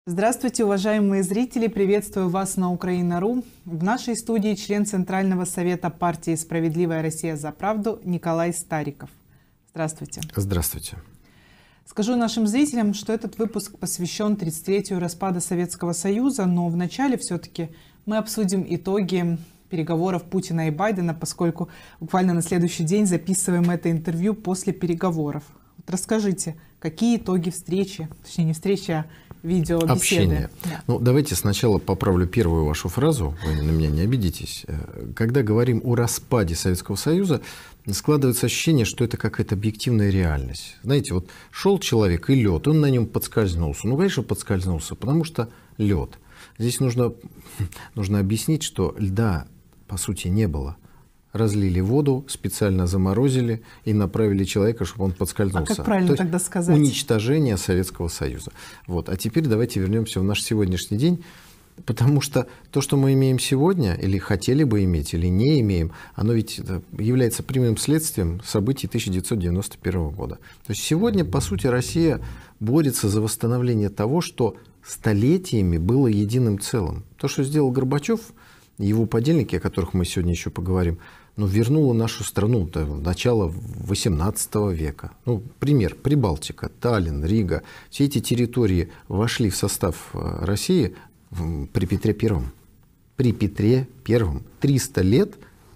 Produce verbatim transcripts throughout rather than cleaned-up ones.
Здравствуйте, уважаемые зрители! Приветствую вас на Украина точка ру. В нашей студии член Центрального совета партии «Справедливая Россия за правду» Николай Стариков. Здравствуйте. Здравствуйте. Скажу нашим зрителям, что этот выпуск посвящен тридцатилетию распада Советского Союза, но вначале все-таки мы обсудим итоги переговоров Путина и Байдена, поскольку буквально на следующий день записываем это интервью после переговоров. Вот расскажите, какие итоги встречи, точнее не встречи, а видеобеседы. Общение. Да. Ну, давайте сначала поправлю первую вашу фразу, вы на меня не обидитесь. Когда говорим о распаде Советского Союза, складывается ощущение, что это какая-то объективная реальность. Знаете, вот шел человек и лед, он на нем подскользнулся. Ну, конечно, подскользнулся, потому что лед. Здесь нужно, нужно объяснить, что льда, по сути, не было. Разлили воду, специально заморозили и направили человека, чтобы он подскользнулся. А как правильно То тогда сказать? Уничтожение Советского Союза. Вот. А теперь давайте вернемся в наш сегодняшний день, потому что то, что мы имеем сегодня, или хотели бы иметь, или не имеем, оно ведь является прямым следствием событий тысяча девятьсот девяносто первого года. То есть сегодня, по сути, Россия борется за восстановление того, что столетиями было единым целым. То, что сделал Горбачев, его подельники, о которых мы сегодня еще поговорим, ну, вернуло нашу страну в начало восемнадцатого века. Ну, пример: Прибалтика, Таллин, Рига. Все эти территории вошли в состав России при Петре Первом. При Петре Первом. триста лет,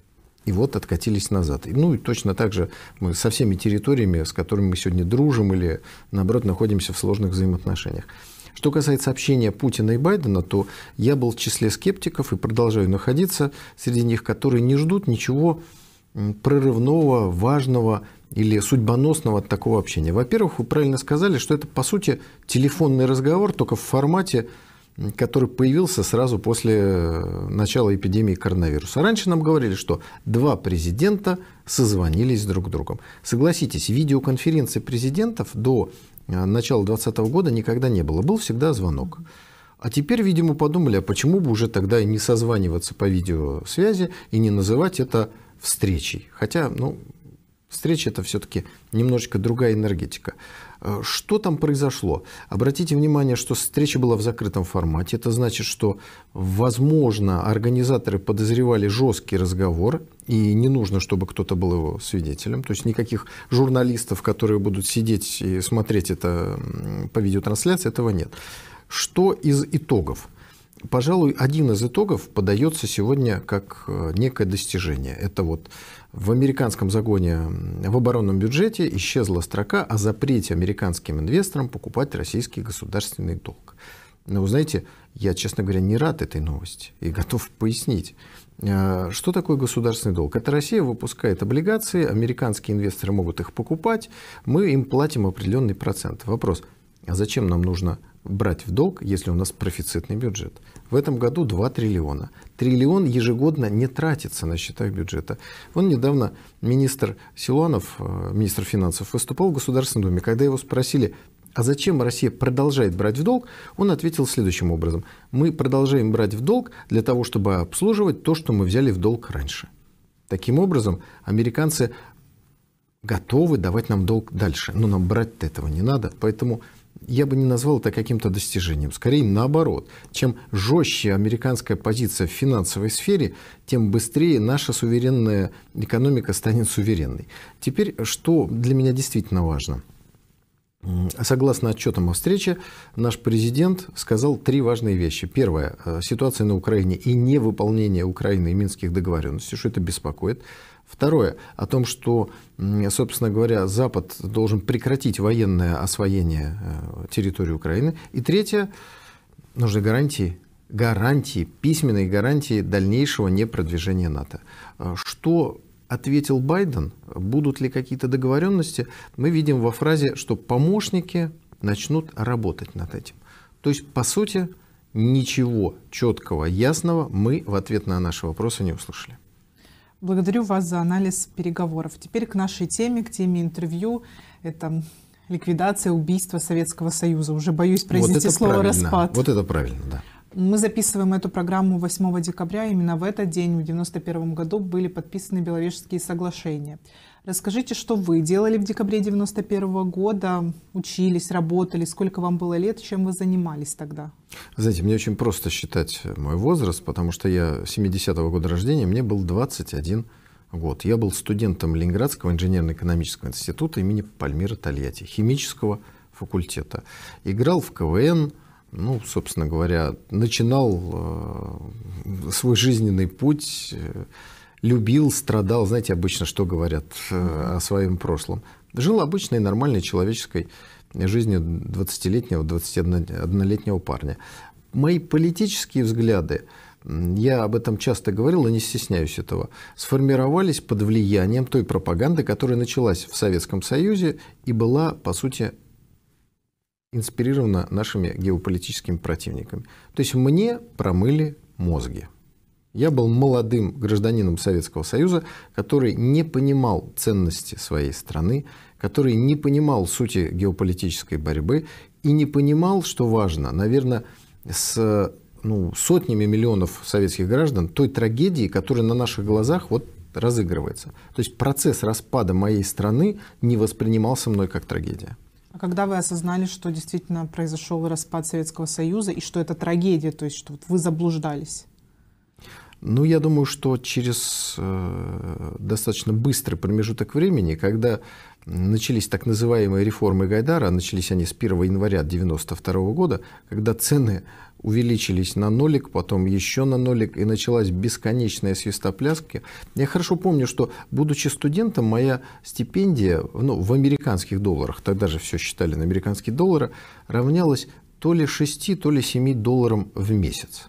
и вот откатились назад. Ну и точно так же мы со всеми территориями, с которыми мы сегодня дружим или, наоборот, находимся в сложных взаимоотношениях. Что касается общения Путина и Байдена, то я был в числе скептиков и продолжаю находиться среди них, которые не ждут ничего прорывного, важного или судьбоносного от такого общения. Во-первых, вы правильно сказали, что это, по сути, телефонный разговор, только в формате, который появился сразу после начала эпидемии коронавируса. Раньше нам говорили, что два президента созвонились друг с другом. Согласитесь, видеоконференции президентов до начала двадцатого года никогда не было. Был всегда звонок. А теперь, видимо, подумали, а почему бы уже тогда и не созваниваться по видеосвязи и не называть это встречей. Хотя, ну, встреча — это все-таки немножечко другая энергетика. Что там произошло? Обратите внимание, что встреча была в закрытом формате. Это значит, что, возможно, организаторы подозревали жесткий разговор, и не нужно, чтобы кто-то был его свидетелем. То есть никаких журналистов, которые будут сидеть и смотреть это по видеотрансляции, этого нет. Что из итогов? Пожалуй, один из итогов подается сегодня как некое достижение. Это вот в американском загоне в оборонном бюджете исчезла строка о запрете американским инвесторам покупать российский государственный долг. Но вы знаете, я, честно говоря, не рад этой новости и готов пояснить. Что такое государственный долг? Это Россия выпускает облигации, американские инвесторы могут их покупать, мы им платим определенный процент. Вопрос: а зачем нам нужно брать в долг, если у нас профицитный бюджет? В этом году два триллиона. Триллион ежегодно не тратится на счетах бюджета. Вон недавно министр Силуанов, министр финансов, выступал в Государственной Думе. Когда его спросили, а зачем Россия продолжает брать в долг, он ответил следующим образом: мы продолжаем брать в долг для того, чтобы обслуживать то, что мы взяли в долг раньше. Таким образом, американцы готовы давать нам долг дальше, но нам брать-то этого не надо. Поэтому я бы не назвал это каким-то достижением. Скорее наоборот. Чем жестче американская позиция в финансовой сфере, тем быстрее наша суверенная экономика станет суверенной. Теперь, что для меня действительно важно. Согласно отчетам о встрече, наш президент сказал три важные вещи. Первое: ситуация на Украине и невыполнение Украины и Минских договоренностей, что это беспокоит. Второе: о том, что, собственно говоря, Запад должен прекратить военное освоение территории Украины. И третье: нужны гарантии, гарантии, письменные гарантии дальнейшего непродвижения НАТО. Что ответил Байден? Будут ли какие-то договоренности? Мы видим во фразе, что помощники начнут работать над этим. То есть, по сути, ничего четкого, ясного мы в ответ на наши вопросы не услышали. Благодарю вас за анализ переговоров. Теперь к нашей теме, к теме интервью. Это ликвидация, убийство Советского Союза. Уже боюсь произнести вот слово «распад». Вот это правильно, да. Мы записываем эту программу восьмого декабря. Именно в этот день, в девяносто первом году, были подписаны Беловежские соглашения. Расскажите, что вы делали в декабре девяносто первого года, учились, работали, сколько вам было лет, чем вы занимались тогда? Знаете, мне очень просто считать мой возраст, потому что я семидесятого года рождения, мне был двадцать один год. Я был студентом Ленинградского инженерно-экономического института имени Пальмира Тольятти, химического факультета. Играл в ка вэ эн, ну, собственно говоря, начинал э, свой жизненный путь, э, любил, страдал, знаете, обычно что говорят э, о своем прошлом. Жил обычной нормальной человеческой жизнью двадцатилетнего, двадцатиоднолетнего парня. Мои политические взгляды, я об этом часто говорил, и не стесняюсь этого, сформировались под влиянием той пропаганды, которая началась в Советском Союзе и была, по сути, инспирирована нашими геополитическими противниками. То есть мне промыли мозги. Я был молодым гражданином Советского Союза, который не понимал ценности своей страны, который не понимал сути геополитической борьбы и не понимал, что важно, наверное, с ну, сотнями миллионов советских граждан той трагедии, которая на наших глазах вот разыгрывается. То есть процесс распада моей страны не воспринимался мной как трагедия. А когда вы осознали, что действительно произошел распад Советского Союза и что это трагедия, то есть что вот вы заблуждались? Ну, я думаю, что через э, достаточно быстрый промежуток времени, когда начались так называемые реформы Гайдара, начались они с первого января девяносто второго года, когда цены увеличились на нолик, потом еще на нолик, и началась бесконечная свистопляска. Я хорошо помню, что, будучи студентом, моя стипендия, ну, в американских долларах, тогда же все считали на американские доллары, равнялась то ли шести, то ли семи долларам в месяц.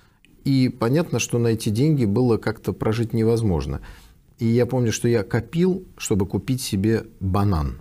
И понятно, что на эти деньги было как-то прожить невозможно. И я помню, что я копил, чтобы купить себе банан.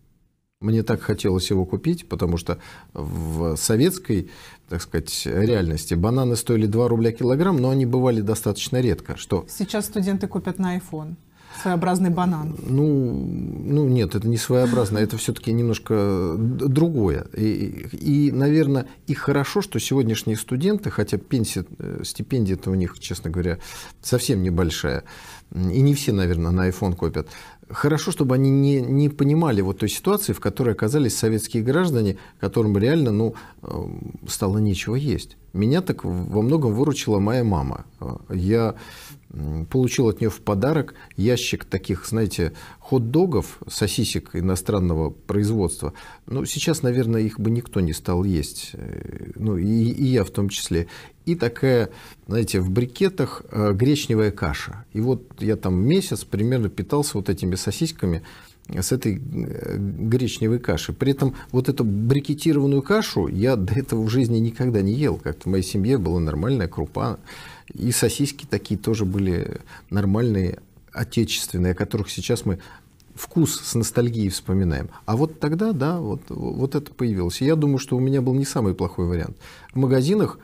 Мне так хотелось его купить, потому что в советской, так сказать, реальности бананы стоили два рубля килограмм, но они бывали достаточно редко. Что... Сейчас студенты купят на айфон. Своеобразный банан. Ну, ну нет, это не своеобразно, это все-таки немножко другое. И, и, наверное, и хорошо, что сегодняшние студенты, хотя пенсия, стипендия-то у них, честно говоря, совсем небольшая, и не все, наверное, на iPhone копят, хорошо, чтобы они не, не понимали вот той ситуации, в которой оказались советские граждане, которым реально ну, стало нечего есть. Меня так во многом выручила моя мама. Я получил от нее в подарок ящик таких, знаете, хот-догов, сосисек иностранного производства. Ну, сейчас, наверное, их бы никто не стал есть. Ну, и, и я в том числе. И такая, знаете, в брикетах гречневая каша. И вот я там месяц примерно питался вот этими сосисками с этой гречневой кашей. При этом вот эту брикетированную кашу я до этого в жизни никогда не ел. Как-то в моей семье была нормальная крупа. И сосиски такие тоже были нормальные, отечественные, о которых сейчас мы вкус с ностальгией вспоминаем. А вот тогда, да, вот, вот это появилось. И я думаю, что у меня был не самый плохой вариант. В магазинах,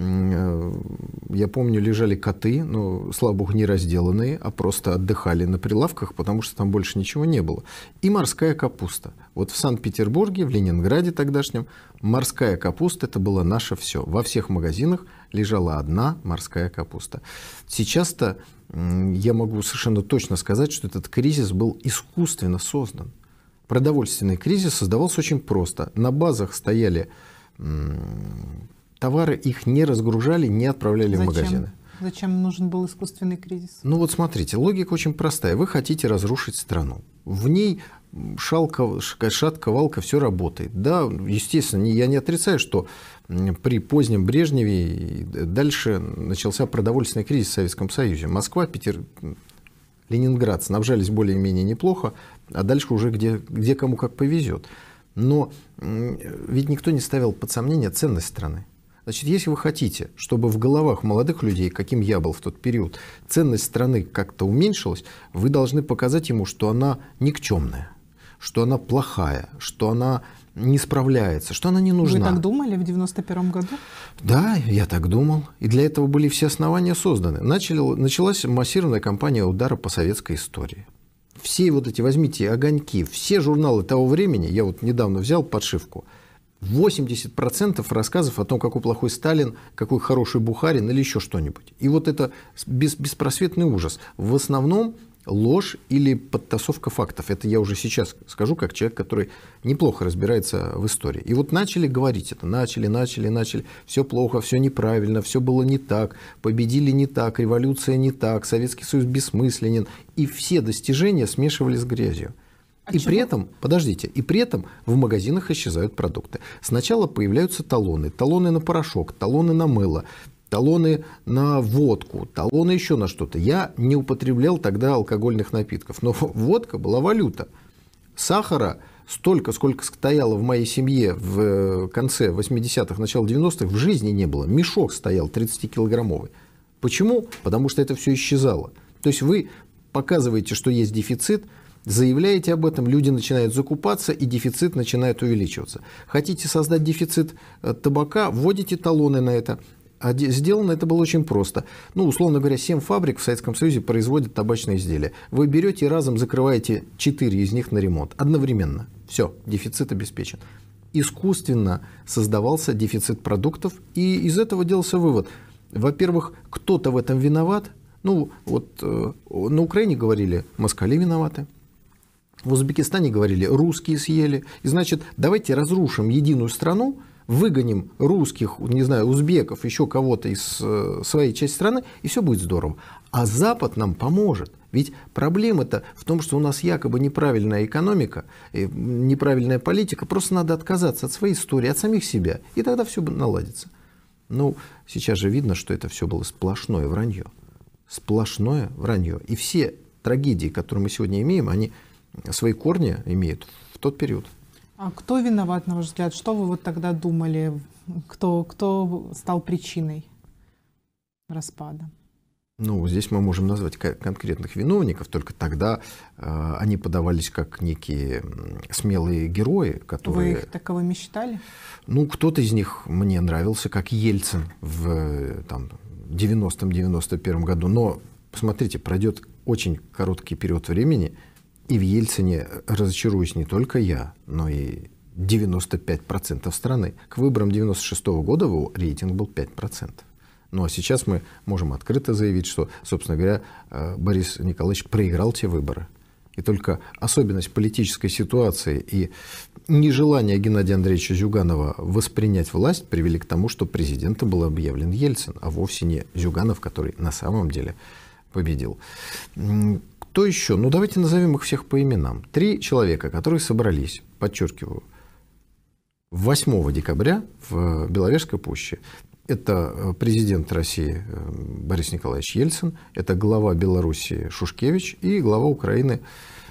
я помню, лежали коты, но, слава богу, не разделанные, а просто отдыхали на прилавках, потому что там больше ничего не было. И морская капуста. Вот в Санкт-Петербурге, в Ленинграде тогдашнем, морская капуста – это было наше все. Во всех магазинах лежала одна морская капуста. Сейчас-то я могу совершенно точно сказать, что этот кризис был искусственно создан. Продовольственный кризис создавался очень просто. На базах стояли товары, их не разгружали, не отправляли Зачем? в магазины. Зачем нужен был искусственный кризис? Ну вот смотрите, логика очень простая. Вы хотите разрушить страну. В ней шалка, шатка-валка, все работает. Да, естественно, я не отрицаю, что при позднем Брежневе дальше начался продовольственный кризис в Советском Союзе. Москва, Питер, Ленинград снабжались более-менее неплохо, а дальше уже где, где кому как повезет. Но ведь никто не ставил под сомнение ценность страны. Значит, если вы хотите, чтобы в головах молодых людей, каким я был в тот период, ценность страны как-то уменьшилась, вы должны показать ему, что она никчемная, что она плохая, что она не справляется, что она не нужна. Вы так думали в девяносто первом году? Да, я так думал. И для этого были все основания созданы. Начали, началась массированная кампания удара по советской истории. Все вот эти, возьмите, огоньки, все журналы того времени, я вот недавно взял подшивку, восемьдесят процентов рассказов о том, какой плохой Сталин, какой хороший Бухарин или еще что-нибудь. И вот это бес, беспросветный ужас. В основном ложь или подтасовка фактов. Это я уже сейчас скажу, как человек, который неплохо разбирается в истории. И вот начали говорить это, начали, начали, начали. Все плохо, все неправильно, все было не так, победили не так, революция не так, Советский Союз бессмысленен. И все достижения смешивали с грязью. А и чего? При этом, подождите, и при этом в магазинах исчезают продукты. Сначала появляются талоны, талоны на порошок, талоны на мыло, талоны на водку, талоны еще на что-то. Я не употреблял тогда алкогольных напитков, но водка была валюта. Сахара столько, сколько стояло в моей семье в конце восьмидесятых, начало девяностых, в жизни не было. Мешок стоял тридцатикилограммовый. Почему? Потому что это все исчезало. То есть вы показываете, что есть дефицит, заявляете об этом, люди начинают закупаться, и дефицит начинает увеличиваться. Хотите создать дефицит табака, вводите талоны на это. А сделано это было очень просто. Ну, условно говоря, семь фабрик в Советском Союзе производят табачные изделия. Вы берете и разом закрываете четыре из них на ремонт. Одновременно. Все, дефицит обеспечен. Искусственно создавался дефицит продуктов, и из этого делался вывод. Во-первых, кто-то в этом виноват. Ну, вот э, на Украине говорили, москали виноваты. В Узбекистане говорили, русские съели. И значит, давайте разрушим единую страну, выгоним русских, не знаю, узбеков, еще кого-то из э, своей части страны, и все будет здорово. А Запад нам поможет. Ведь проблема-то в том, что у нас якобы неправильная экономика, неправильная политика, просто надо отказаться от своей истории, от самих себя, и тогда все наладится. Ну, сейчас же видно, что это все было сплошное вранье. Сплошное вранье. И все трагедии, которые мы сегодня имеем, они свои корни имеют в тот период. А кто виноват, на ваш взгляд? Что вы вот тогда думали? Кто, кто стал причиной распада? Ну, здесь мы можем назвать конкретных виновников, только тогда э, они подавались как некие смелые герои, которые... Вы их таковыми считали? Ну, кто-то из них мне нравился, как Ельцин в там, девяностом — девяносто первом году. Но, посмотрите, пройдет очень короткий период времени, и в Ельцине разочаруюсь не только я, но и девяносто пять процентов страны. К выборам девяносто шестого года его рейтинг был пять процентов. Ну а сейчас мы можем открыто заявить, что, собственно говоря, Борис Николаевич проиграл те выборы. И только особенность политической ситуации и нежелание Геннадия Андреевича Зюганова воспринять власть привели к тому, что президентом был объявлен Ельцин, а вовсе не Зюганов, который на самом деле победил. Кто еще? Ну, давайте назовем их всех по именам. Три человека, которые собрались, подчеркиваю, восьмого декабря в Беловежской пуще. Это президент России Борис Николаевич Ельцин, это глава Белоруссии Шушкевич и глава Украины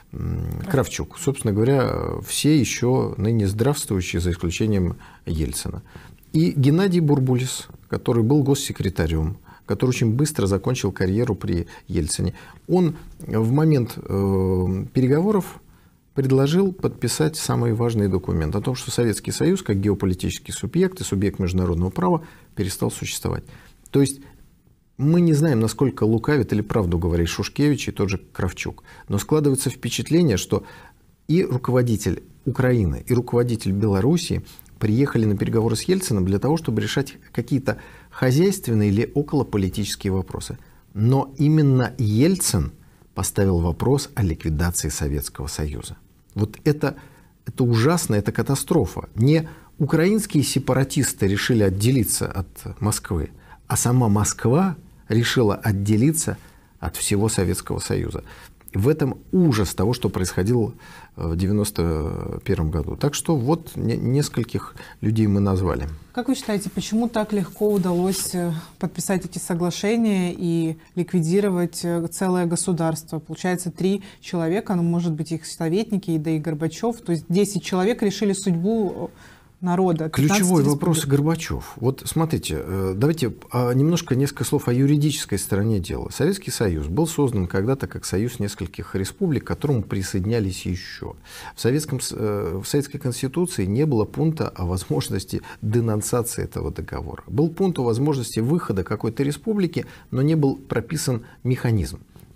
Кравчук. Собственно говоря, все еще ныне здравствующие, за исключением Ельцина. И Геннадий Бурбулис, который был госсекретарем, который очень быстро закончил карьеру при Ельцине. Он в момент э, переговоров предложил подписать самый важный документ о том, что Советский Союз, как геополитический субъект и субъект международного права, перестал существовать. То есть мы не знаем, насколько лукавит или правду говорит Шушкевич и тот же Кравчук, но складывается впечатление, что и руководитель Украины, и руководитель Белоруссии приехали на переговоры с Ельцином для того, чтобы решать какие-то хозяйственные или околополитические вопросы. Но именно Ельцин поставил вопрос о ликвидации Советского Союза. Вот это, это ужасно, это катастрофа. Не украинские сепаратисты решили отделиться от Москвы, а сама Москва решила отделиться от всего Советского Союза. В этом ужас того, что происходило в девяносто первом году. Так что вот нескольких людей мы назвали. Как вы считаете, почему так легко удалось подписать эти соглашения и ликвидировать целое государство? Получается, три человека, ну, может быть, их советники, да и Горбачев, то есть десять человек решили судьбу народа. Ключевой вопрос Горбачев. Вот смотрите, давайте немножко несколько слов о юридической стороне дела. Советский Союз был создан когда-то как союз нескольких республик, к которому присоединялись еще. В, Советском, в Советской Конституции не было пункта о возможности денонсации этого договора. Был пункт о возможности выхода какой-то республики, но не был прописан механизм.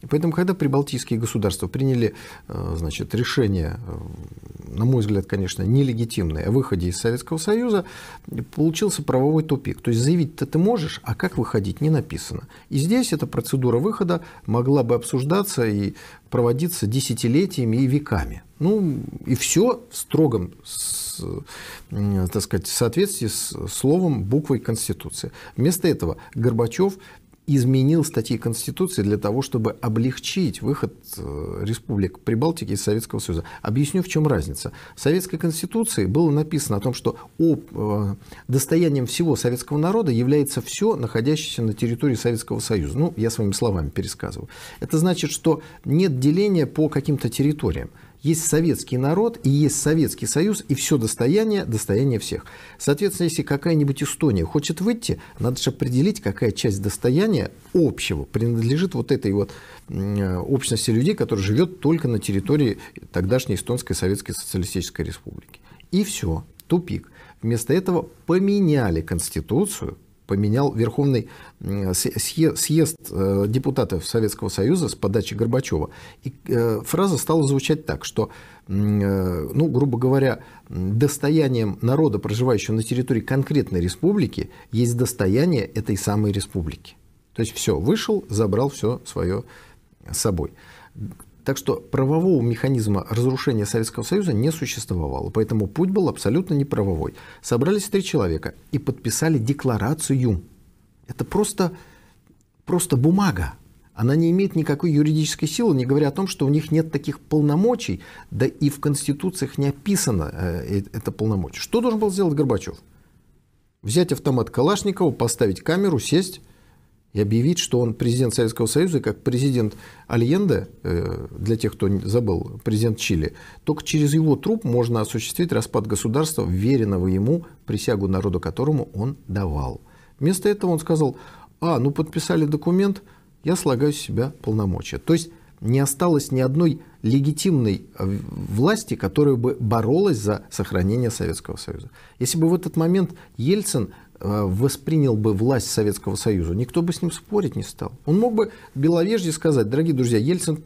И поэтому, когда прибалтийские государства приняли, значит, решение, на мой взгляд, конечно, нелегитимное, о выходе из Советского Союза, получился правовой тупик. То есть заявить-то ты можешь, а как выходить, не написано. И здесь эта процедура выхода могла бы обсуждаться и проводиться десятилетиями и веками. Ну, и все в строгом, с, так сказать, соответствии с словом, буквой Конституции. Вместо этого Горбачев изменил статьи Конституции для того, чтобы облегчить выход республик Прибалтики из Советского Союза. Объясню, в чем разница. В Советской Конституции было написано о том, что достоянием всего советского народа является все, находящееся на территории Советского Союза. Ну, я своими словами пересказываю. Это значит, что нет деления по каким-то территориям. Есть советский народ и есть Советский Союз, и все достояние – достояние всех. Соответственно, если какая-нибудь Эстония хочет выйти, надо же определить, какая часть достояния общего принадлежит вот этой вот общности людей, которая живет только на территории тогдашней Эстонской Советской Социалистической Республики. И все, тупик. Вместо этого поменяли Конституцию, поменял Верховный съезд депутатов Советского Союза с подачи Горбачева. И фраза стала звучать так, что, ну, грубо говоря, достоянием народа, проживающего на территории конкретной республики, есть достояние этой самой республики. То есть все, вышел, забрал все свое с собой. Так что правового механизма разрушения Советского Союза не существовало, поэтому путь был абсолютно неправовой. Собрались три человека и подписали декларацию. Это просто, просто бумага. Она не имеет никакой юридической силы, не говоря о том, что у них нет таких полномочий, да и в конституциях не описано это полномочие. Что должен был сделать Горбачев? Взять автомат Калашникова, поставить камеру, сесть и объявить, что он президент Советского Союза, как президент Альенде, для тех, кто забыл, президент Чили, только через его труп можно осуществить распад государства, веренного ему, присягу народу которому он давал. Вместо этого он сказал: а, ну подписали документ, я слагаю с себя полномочия. То есть не осталось ни одной легитимной власти, которая бы боролась за сохранение Советского Союза. Если бы в этот момент Ельцин воспринял бы власть Советского Союза, никто бы с ним спорить не стал. Он мог бы в беловежье сказать: дорогие друзья, Ельцин,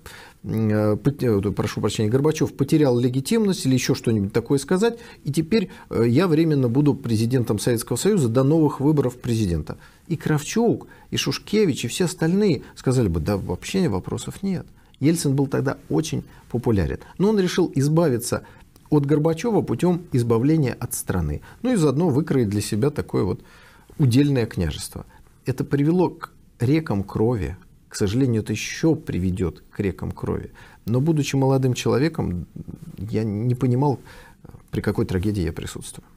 прошу прощения, Горбачев потерял легитимность или еще что-нибудь такое сказать, и теперь я временно буду президентом Советского Союза до новых выборов президента. И Кравчук, и Шушкевич, и все остальные сказали бы: да вообще вопросов нет. Ельцин был тогда очень популярен. Но он решил избавиться от Горбачева путем избавления от страны. Ну и заодно выкроить для себя такое вот удельное княжество. Это привело к рекам крови. К сожалению, это еще приведет к рекам крови. Но, будучи молодым человеком, я не понимал, при какой трагедии я присутствую.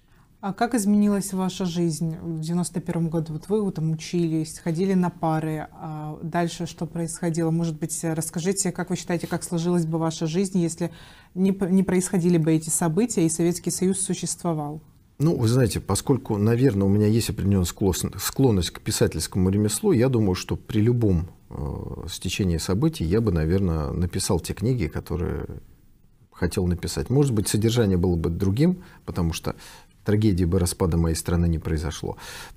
А как изменилась ваша жизнь в девяносто первом году? Вот вы там учились, ходили на пары, а дальше что происходило? Может быть, расскажите, как вы считаете, как сложилась бы ваша жизнь, если не, не происходили бы эти события и Советский Союз существовал? Ну, вы знаете, поскольку, наверное, у меня есть определенная склонность к писательскому ремеслу, я думаю, что при любом э, стечении событий я бы, наверное, написал те книги, которые хотел написать. Может быть, содержание было бы другим, потому что трагедии бы распада моей страны не произошло.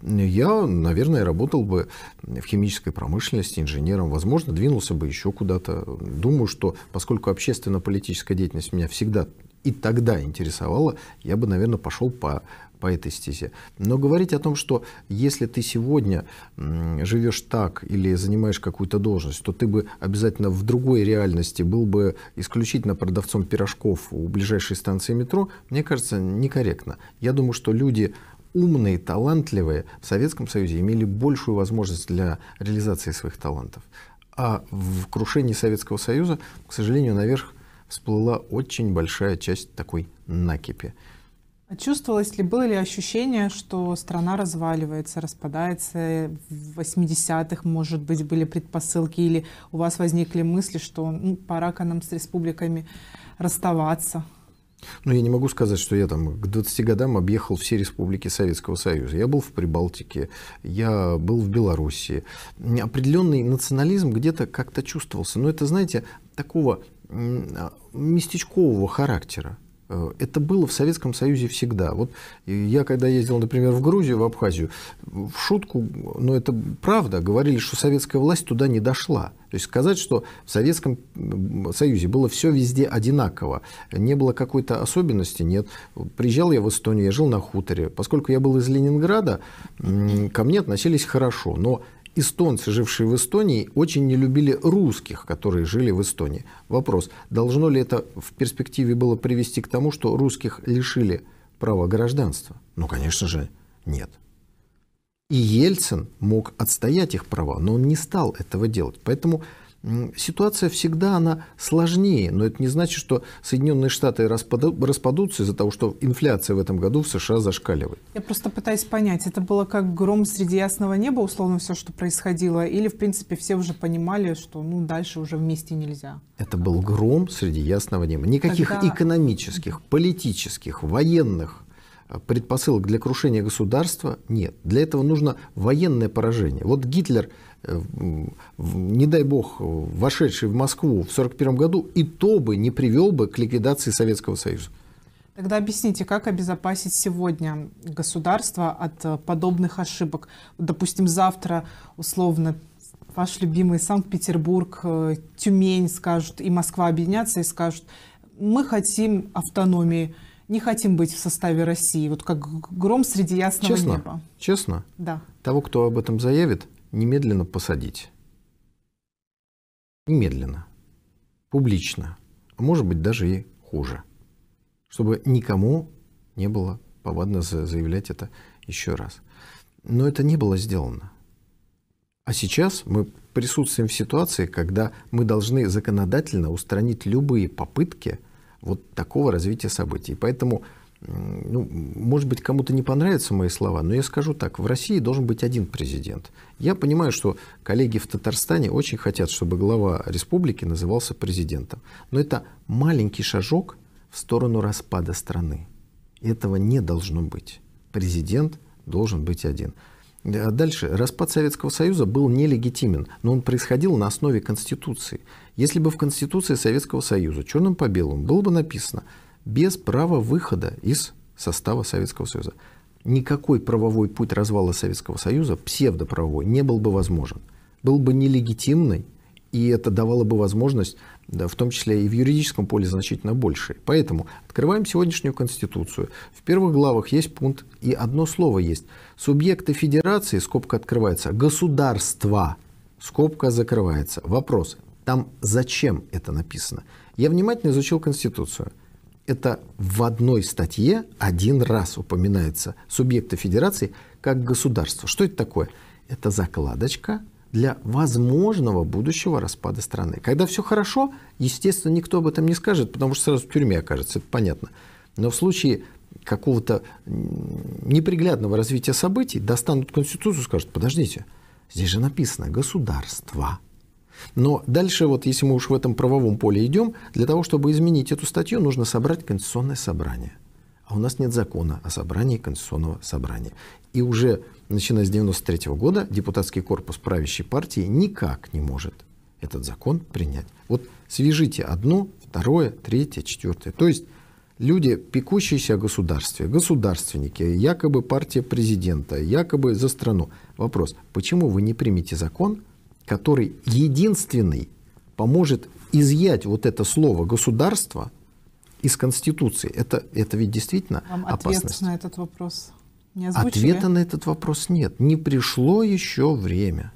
Я, наверное, работал бы в химической промышленности инженером, возможно, двинулся бы еще куда-то. Думаю, что поскольку общественно-политическая деятельность меня всегда и тогда интересовала, я бы, наверное, пошел по, по этой стезе. Но говорить о том, что если ты сегодня живешь так или занимаешь какую-то должность, то ты бы обязательно в другой реальности был бы исключительно продавцом пирожков у ближайшей станции метро, мне кажется, некорректно. Я думаю, что люди умные, талантливые в Советском Союзе имели большую возможность для реализации своих талантов. А в крушении Советского Союза, к сожалению, наверх всплыла очень большая часть такой накипи. А чувствовалось ли, было ли ощущение, что страна разваливается, распадается? В восьмидесятых, может быть, были предпосылки, или у вас возникли мысли, что ну, пора-ка нам с республиками расставаться? Ну, я не могу сказать, что я там к двадцати годам объехал все республики Советского Союза. Я был в Прибалтике, я был в Белоруссии. Определенный национализм где-то как-то чувствовался. Но это, знаете, такого местечкового характера. Это было в Советском Союзе всегда. Вот я, когда ездил, например, в Грузию, в Абхазию, в шутку, но это правда, говорили, что советская власть туда не дошла. То есть сказать, что в Советском Союзе было все везде одинаково, не было какой-то особенности, нет. Приезжал я в Эстонию, я жил на хуторе. Поскольку я был из Ленинграда, ко мне относились хорошо, но эстонцы, жившие в Эстонии, очень не любили русских, которые жили в Эстонии. Вопрос, должно ли это в перспективе было привести к тому, что русских лишили права гражданства? Ну, конечно же, нет. И Ельцин мог отстоять их права, но он не стал этого делать. Поэтому ситуация всегда она сложнее, но это не значит, что Соединенные Штаты распадутся из-за того, что инфляция в этом году в США зашкаливает. Я просто пытаюсь понять, это было как гром среди ясного неба, условно, все, что происходило, или, в принципе, все уже понимали, что ну, дальше уже вместе нельзя? Это был гром среди ясного неба. Никаких Тогда... экономических, политических, военных предпосылок для крушения государства нет. Для этого нужно военное поражение. Вот Гитлер, не дай бог, вошедший в Москву в сорок первом году, и то бы не привел бы к ликвидации Советского Союза. Тогда объясните, как обезопасить сегодня государство от подобных ошибок? Допустим, завтра, условно, ваш любимый Санкт-Петербург, Тюмень скажут, и Москва объединятся и скажут, мы хотим автономии, не хотим быть в составе России, вот как гром среди ясного честно, неба. Честно? Да. Того, кто об этом заявит, немедленно посадить. Немедленно. Публично. А может быть, даже и хуже. Чтобы никому не было повадно заявлять это еще раз. Но это не было сделано. А сейчас мы присутствуем в ситуации, когда мы должны законодательно устранить любые попытки вот такого развития событий. Поэтому, ну, может быть, кому-то не понравятся мои слова, но я скажу так, в России должен быть один президент. Я понимаю, что коллеги в Татарстане очень хотят, чтобы глава республики назывался президентом. Но это маленький шажок в сторону распада страны. Этого не должно быть. Президент должен быть один. А дальше. Распад Советского Союза был нелегитимен, но он происходил на основе Конституции. Если бы в Конституции Советского Союза черным по белому было бы написано «без права выхода из состава Советского Союза», никакой правовой путь развала Советского Союза, псевдоправовой, не был бы возможен. Был бы нелегитимный, и это давало бы возможность, да, в том числе и в юридическом поле, значительно больше. Поэтому открываем сегодняшнюю Конституцию. В первых главах есть пункт, и одно слово есть. Субъекты федерации, скобка открывается, государства, скобка закрывается. Вопрос, там зачем это написано? Я внимательно изучил Конституцию. Это в одной статье один раз упоминается субъекты федерации как государство. Что это такое? Это закладочка для возможного будущего распада страны. Когда все хорошо, естественно, никто об этом не скажет, потому что сразу в тюрьме окажется, это понятно. Но в случае какого-то неприглядного развития событий достанут Конституцию и скажут, подождите, здесь же написано «государство». Но дальше, вот если мы уж в этом правовом поле идем, для того, чтобы изменить эту статью, нужно собрать Конституционное собрание. А у нас нет закона о собрании Конституционного собрания. И уже начиная с девяносто третьего года депутатский корпус правящей партии никак не может этот закон принять. Вот свяжите одно, второе, третье, четвертое. То есть люди, пекущиеся о государстве, государственники, якобы партия президента, якобы за страну. Вопрос, почему вы не примете закон, который единственный поможет изъять вот это слово «государство» из Конституции? Это, это ведь действительно Вам опасность. Ответ на этот вопрос не озвучили? Ответа на этот вопрос нет. Не пришло еще время.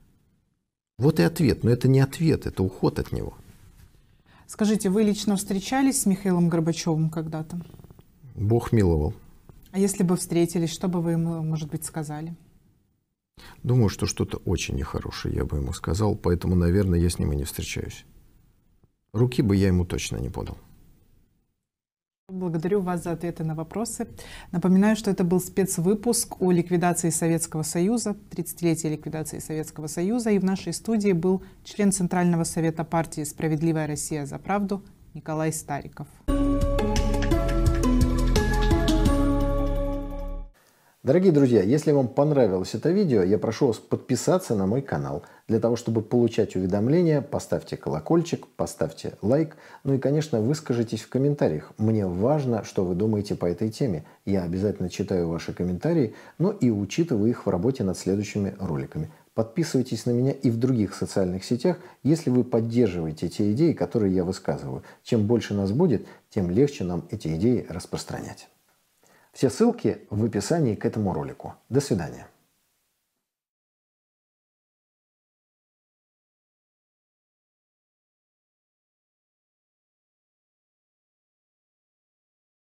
Вот и ответ. Но это не ответ, это уход от него. Скажите, вы лично встречались с Михаилом Горбачевым когда-то? Бог миловал. А если бы встретились, что бы вы ему, может быть, сказали? Думаю, что что-то очень нехорошее я бы ему сказал, поэтому, наверное, я с ним и не встречаюсь. Руки бы я ему точно не подал. Благодарю вас за ответы на вопросы. Напоминаю, что это был спецвыпуск о ликвидации Советского Союза, тридцатилетие ликвидации Советского Союза. И в нашей студии был член Центрального совета партии «Справедливая Россия за правду» Николай Стариков. Дорогие друзья, если вам понравилось это видео, я прошу вас подписаться на мой канал. Для того, чтобы получать уведомления, поставьте колокольчик, поставьте лайк. Ну и, конечно, выскажитесь в комментариях. Мне важно, что вы думаете по этой теме. Я обязательно читаю ваши комментарии, ну и учитываю их в работе над следующими роликами. Подписывайтесь на меня и в других социальных сетях, если вы поддерживаете те идеи, которые я высказываю. Чем больше нас будет, тем легче нам эти идеи распространять. Все ссылки в описании к этому ролику. До свидания.